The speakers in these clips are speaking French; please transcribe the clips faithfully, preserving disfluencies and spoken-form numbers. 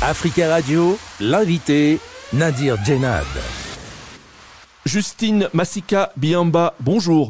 Africa Radio, l'invité, Nadir Djenad. Justine Masika Biamba, bonjour.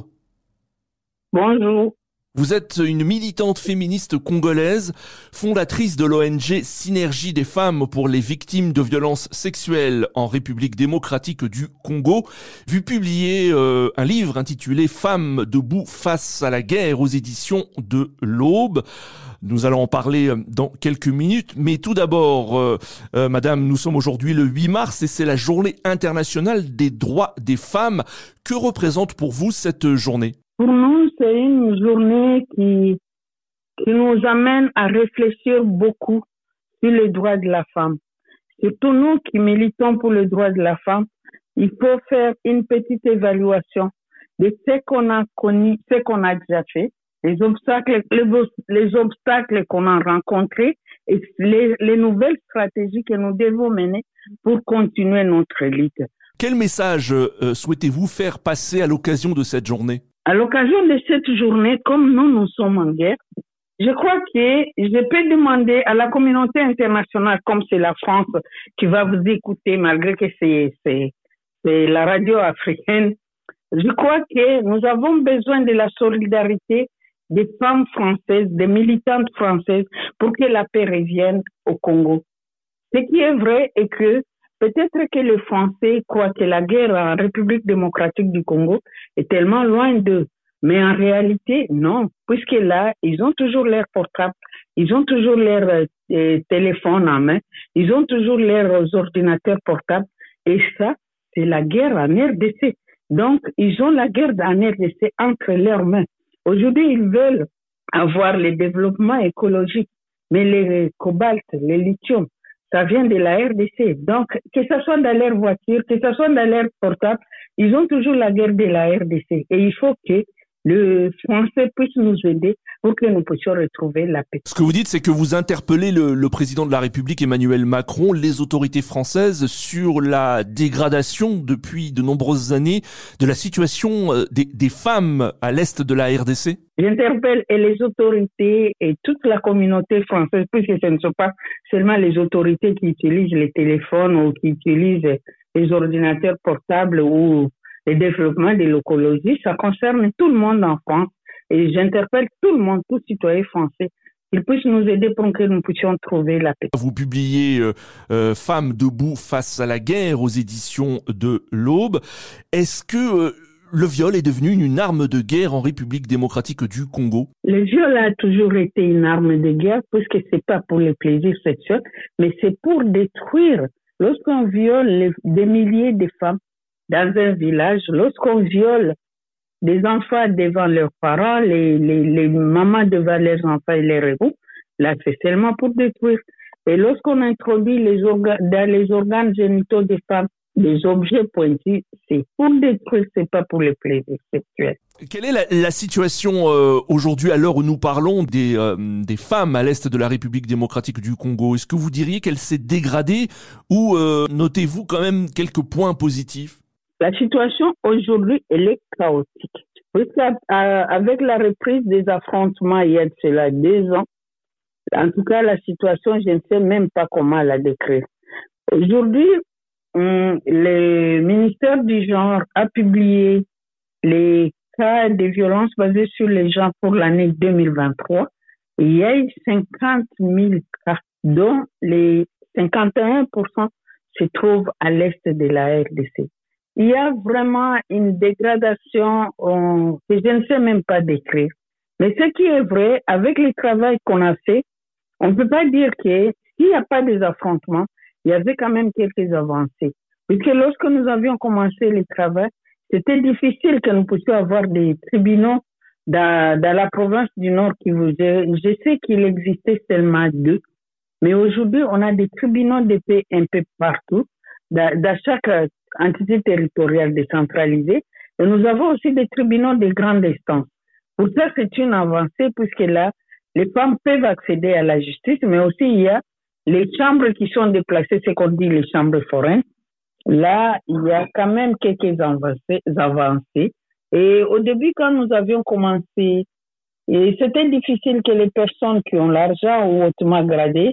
Bonjour. Vous êtes une militante féministe congolaise, fondatrice de l'O N G Synergie des femmes pour les victimes de violences sexuelles en République démocratique du Congo. Vous publiez euh, un livre intitulé « Femmes debout face à la guerre » aux éditions de l'Aube. Nous allons en parler dans quelques minutes, mais tout d'abord, euh, euh, madame, nous sommes aujourd'hui le huit mars et c'est la journée internationale des droits des femmes. Que représente pour vous cette journée ? Pour nous, c'est une journée qui, qui nous amène à réfléchir beaucoup sur les droits de la femme. Surtout nous qui militons pour les droits de la femme, il faut faire une petite évaluation de ce qu'on a connu, ce qu'on a déjà fait, les obstacles, les, les obstacles qu'on a rencontrés et les, les nouvelles stratégies que nous devons mener pour continuer notre lutte. Quel message euh, souhaitez-vous faire passer à l'occasion de cette journée ? À l'occasion de cette journée, comme nous, nous sommes en guerre, je crois que je peux demander à la communauté internationale, comme c'est la France qui va vous écouter, malgré que c'est, c'est, c'est la radio africaine, je crois que nous avons besoin de la solidarité des femmes françaises, des militantes françaises, pour que la paix revienne au Congo. Ce qui est vrai est que peut-être que les Français croient que la guerre en République démocratique du Congo est tellement loin d'eux. Mais en réalité, non. Puisque là, ils ont toujours leur portable, ils ont toujours leur euh, téléphone en main, ils ont toujours leurs ordinateurs portables. Et ça, c'est la guerre en R D C. Donc, ils ont la guerre en R D C entre leurs mains. Aujourd'hui, ils veulent avoir le développement écologique. Mais les cobalt, les lithium, ça vient de la R D C. Donc, que ce soit dans leur voiture, que ce soit dans leur portable, ils ont toujours la guerre de la R D C. Et il faut que le Français puisse nous aider pour que nous puissions retrouver la paix. Ce que vous dites, c'est que vous interpellez le, le président de la République, Emmanuel Macron, les autorités françaises sur la dégradation depuis de nombreuses années de la situation des, des femmes à l'est de la R D C. J'interpelle les autorités et toute la communauté française, puisque ce ne sont pas seulement les autorités qui utilisent les téléphones ou qui utilisent les ordinateurs portables ou le développement de l'écologie, ça concerne tout le monde en France. Et j'interpelle tout le monde, tout citoyen français, qu'ils puissent nous aider pour que nous puissions trouver la paix. Vous publiez euh, euh, « Femmes debout face à la guerre » aux éditions de l'Aube. Est-ce que euh, le viol est devenu une arme de guerre en République démocratique du Congo ? Le viol a toujours été une arme de guerre, puisque c'est pas pour le plaisir sexuel, mais c'est pour détruire. Lorsqu'on viole les, des milliers de femmes dans un village, lorsqu'on viole des enfants devant leurs parents, les, les, les mamans devant leurs enfants et les regroupent, là c'est seulement pour détruire. Et lorsqu'on introduit les orga- dans les organes génitaux des femmes des objets pointus, c'est pour détruire, c'est pas pour le plaisir sexuel. Quelle est la, la situation euh, aujourd'hui à l'heure où nous parlons des, euh, des femmes à l'est de la République démocratique du Congo ? Est-ce que vous diriez qu'elle s'est dégradée ou euh, notez-vous quand même quelques points positifs ? La situation aujourd'hui, elle est chaotique. Avec la reprise des affrontements il y a de cela deux ans, en tout cas la situation, je ne sais même pas comment la décrire. Aujourd'hui, hum, le ministère du genre a publié les cas de violence basés sur les genres pour l'année deux mille vingt-trois. Il y a eu cinquante mille cas, dont les cinquante et un pour cent se trouvent à l'est de la R D C. Il y a vraiment une dégradation euh, que je ne sais même pas décrire. Mais ce qui est vrai, avec le travail qu'on a fait, on ne peut pas dire que s'il n'y a pas des affrontements, il y avait quand même quelques avancées. Puisque lorsque nous avions commencé le travail, c'était difficile que nous puissions avoir des tribunaux dans, dans la province du Nord qui vous... Je, je sais qu'il existait seulement deux, mais aujourd'hui, on a des tribunaux de paix un peu partout, dans, dans chaque entité territoriale décentralisée. Et nous avons aussi des tribunaux de grande instance. Pour ça, c'est une avancée puisque là, les femmes peuvent accéder à la justice, mais aussi il y a les chambres qui sont déplacées, ce qu'on dit les chambres foraines. Là, il y a quand même quelques avancées. avancées. Et au début, quand nous avions commencé, et c'était difficile que les personnes qui ont l'argent ou hautement gradé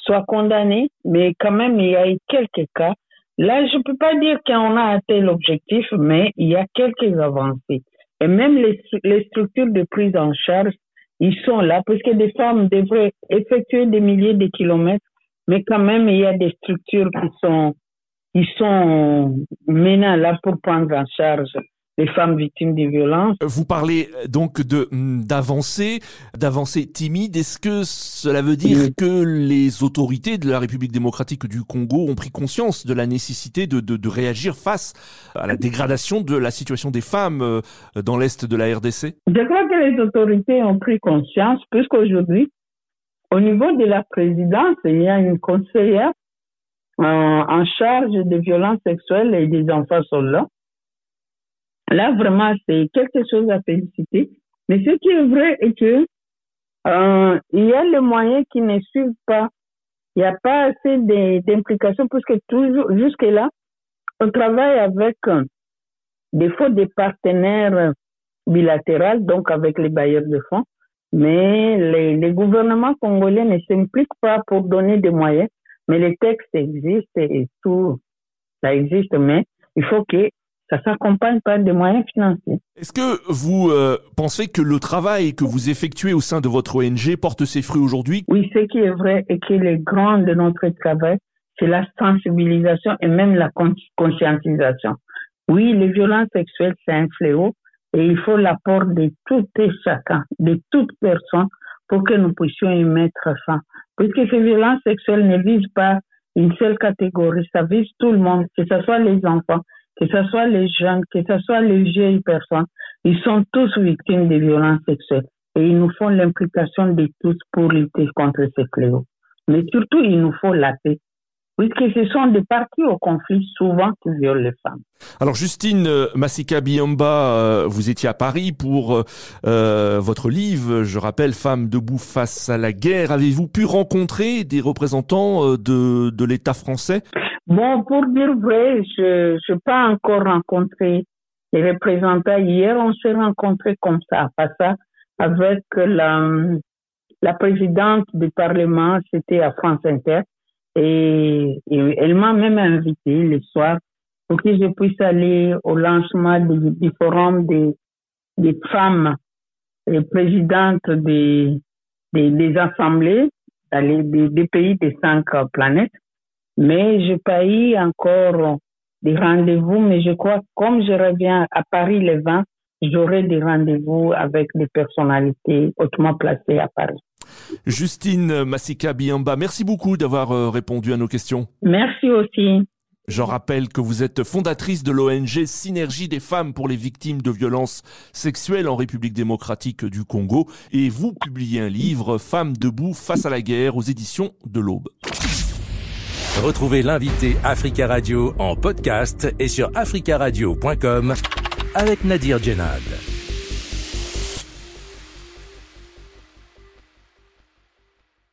soit condamné, mais quand même, il y a eu quelques cas. Là, je ne peux pas dire qu'on a atteint l'objectif, mais il y a quelques avancées. Et même les, les structures de prise en charge, ils sont là, parce que des femmes devraient effectuer des milliers de kilomètres, mais quand même, il y a des structures qui sont, qui sont maintenant là pour prendre en charge les femmes victimes de violences. Vous parlez donc de d'avancées, d'avancées timides. Est-ce que cela veut dire oui. que les autorités de la République démocratique du Congo ont pris conscience de la nécessité de, de, de réagir face à la dégradation de la situation des femmes dans l'Est de la R D C? Je crois que les autorités ont pris conscience, puisqu'aujourd'hui, au niveau de la présidence, il y a une conseillère euh, en charge des violences sexuelles et des enfants soldats. Là, vraiment, c'est quelque chose à féliciter. Mais ce qui est vrai est que euh, il y a les moyens qui ne suivent pas. Il n'y a pas assez d'implication puisque toujours, jusque-là, on travaille avec euh, des fois des partenaires bilatéraux, donc avec les bailleurs de fonds. Mais les, les gouvernements congolais ne s'impliquent pas pour donner des moyens. Mais les textes existent et tout, ça existe, mais il faut que ça s'accompagne par des moyens financiers. Est-ce que vous euh, pensez que le travail que vous effectuez au sein de votre O N G porte ses fruits aujourd'hui? Oui, ce qui est vrai est que le grand de notre travail, c'est la sensibilisation et même la conscientisation. Oui, les violences sexuelles, c'est un fléau et il faut l'apport de tout et chacun, de toute personne pour que nous puissions y mettre fin. Puisque ces violences sexuelles ne visent pas une seule catégorie, ça vise tout le monde, que ce soit les enfants, que ce soit les jeunes, que ce soit les vieilles personnes, ils sont tous victimes de violences sexuelles. Et il nous faut l'implication de tous pour lutter contre ces fléaux. Mais surtout, il nous faut la paix. Puisque ce sont des parties au conflit souvent qui violent les femmes. Alors Justine Masika Biyamba, vous étiez à Paris pour euh, votre livre, je rappelle, Femmes debout face à la guerre. Avez-vous pu rencontrer des représentants de, de l'État français? Bon, pour dire vrai, je n'ai pas encore rencontré les représentants. Hier, on s'est rencontrés comme ça, pas ça, avec la, la présidente du Parlement, c'était à France Inter. Et, et elle m'a même invité le soir pour que je puisse aller au lancement du, du forum des, des femmes et présidentes des, des, des assemblées des, des pays des cinq planètes. Mais je n'ai pas eu encore des rendez-vous, mais je crois que comme je reviens à Paris le vingt, j'aurai des rendez-vous avec des personnalités hautement placées à Paris. Justine Masika Biyamba, merci beaucoup d'avoir répondu à nos questions. Merci aussi. Je rappelle que vous êtes fondatrice de l'O N G Synergie des femmes pour les victimes de violences sexuelles en République démocratique du Congo et vous publiez un livre, Femmes debout face à la guerre, aux éditions de l'Aube. Retrouvez l'invité Africa Radio en podcast et sur africa radio point com avec Nadir Djenad.